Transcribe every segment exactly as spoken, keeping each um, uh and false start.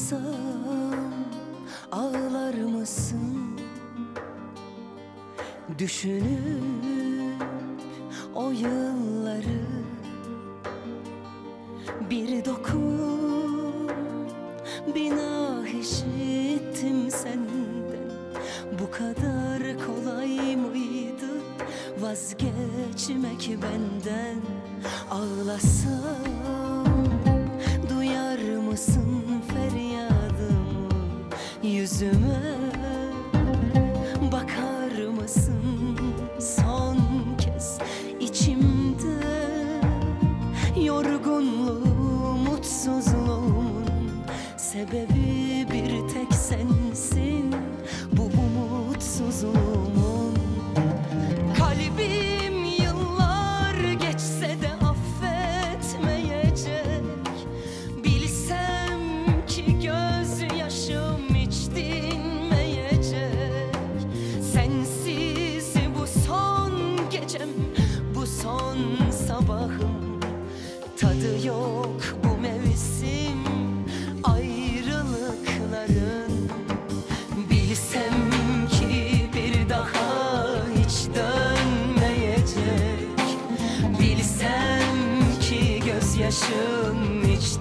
Dokunsam ağlar mısın? Düşünüp o yılları bir dokun, bir nah işittim senden. Bu kadar kolay mıydı vazgeçmek benden? Ağlasam duyar mısın feryadımı? Yüzüme bakar mısın son kez? İçimde yorgunluğum, mutsuzluğumun sebebi bir tek sensin. Bu umutsuzluğumun. Kalbim yıllar geçse de affetmeyecek. Bilsem ki gözyaşım hiç dinmeyecek. Sensiz bu son gecem, bu son sabahım. Tadı yok bu mevsim ayrılıkların. Bilsem ki bir daha hiç dönmeyecek. Bilsem ki gözyaşım hiç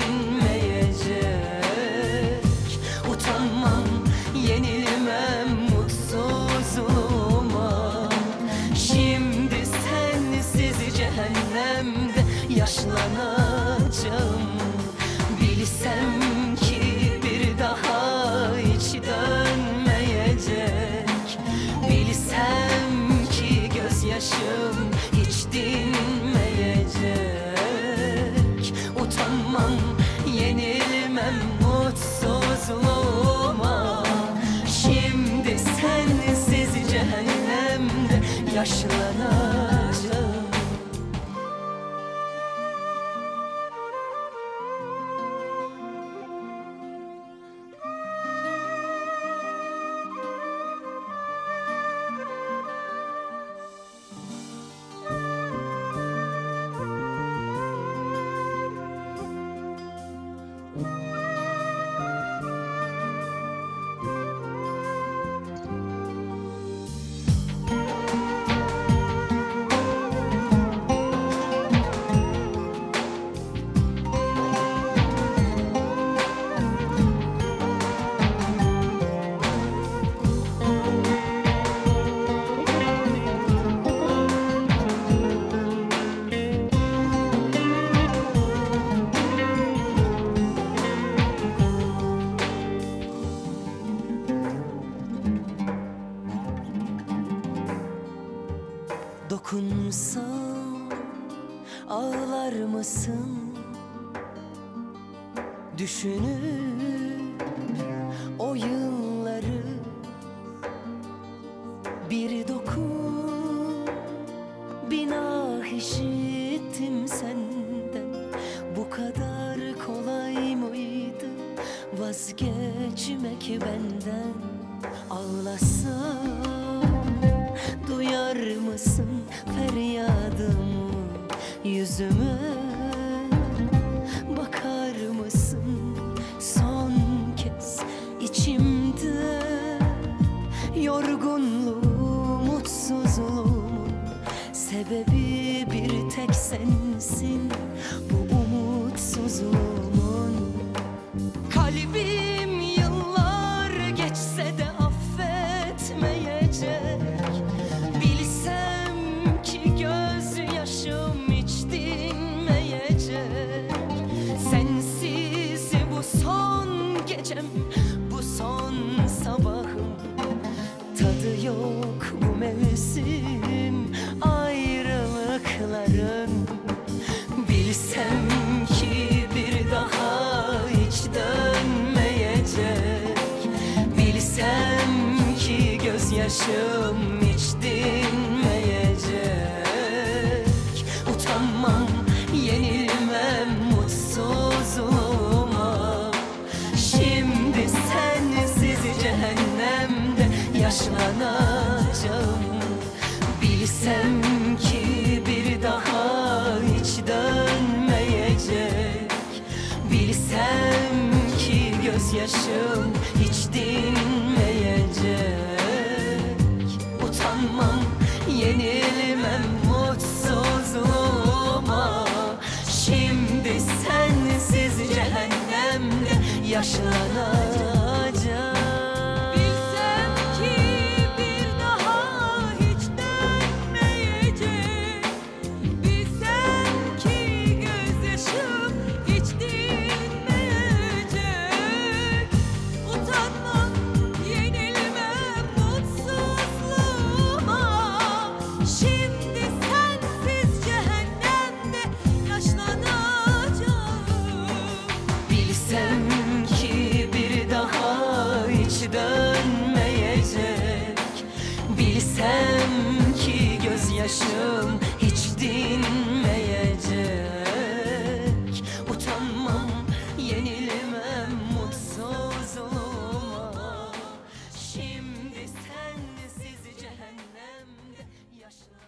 dinmeyecek. Utanmam, yenilmem mutsuzluğuma. Şimdi sensiz cehennemde yaşlanacağım. Bilsem ki bir daha hiç dönmeyecek. Bilsem ki gözyaşım hiç dinmeyecek. Utanmam, yenilmem mutsuzluğuma. Şimdi sensiz cehennemde yaşlanacağım. Dokunsam ağlar mısın? Düşünüp o yılları bir dokun, bir nah işittim senden. Bu kadar kolay mıydı vazgeçmek benden? Ağlasam duyar mısın feryadımı? Yüzüme bakar mısın son kez? İçimde yorgunluğum, mutsuzluğumun sebebi bir tek sensin. Bu umutsuzluğumun. Kalbim yıllar geçse de affetmeyecek. Bilsem ki gözyaşım hiç dinmeyecek. Sensiz bu son gecem, bu son sabahım. Tadı yok bu mevsim ayrılıkların. Bilsem ki bir daha hiç dönmeyecek. Bilsem ki gözyaşım hiç dinmeyecek. Utanmam, yenilmem mutsuzluğuma. Şimdi sensiz cehennemde yaşlanacağım. Bilsem ki bir daha hiç dönmeyecek. Bilsem ki göz gözyaşım hiç dinmeyecek. Utanmam, yenilmem mutsuzluğuma. Şimdi sensiz cehennemde yaşanacak. Bilsem ki bir daha hiç dönmeyecek. Bilsem ki gözyaşım hiç dinmeyecek. Utanmam, yenilmem mutsuzluğuma. Şimdi sensiz cehennemde yaşlanacağım. Bilsem ki bir daha hiç dönmeyecek. Bilsem ki gözyaşım hiç dinmeyecek. Utanmam, yenilmem mutsuzluğuma. Şimdi sensiz cehennemde yaşlanacağım.